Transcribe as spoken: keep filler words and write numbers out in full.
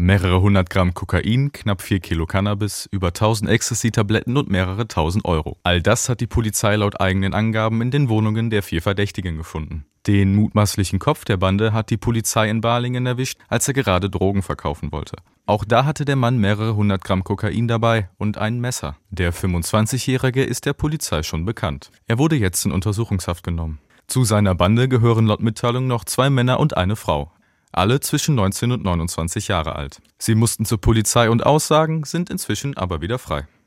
Mehrere hundert Gramm Kokain, knapp vier Kilo Cannabis, über tausend Ecstasy-Tabletten und mehrere tausend Euro. All das hat die Polizei laut eigenen Angaben in den Wohnungen der vier Verdächtigen gefunden. Den mutmaßlichen Kopf der Bande hat die Polizei in Balingen erwischt, als er gerade Drogen verkaufen wollte. Auch da hatte der Mann mehrere hundert Gramm Kokain dabei und ein Messer. Der fünfundzwanzigjährige ist der Polizei schon bekannt. Er wurde jetzt in Untersuchungshaft genommen. Zu seiner Bande gehören laut Mitteilung noch zwei Männer und eine Frau. Alle zwischen neunzehn und neunundzwanzig Jahre alt. Sie mussten zur Polizei und aussagen, sind inzwischen aber wieder frei.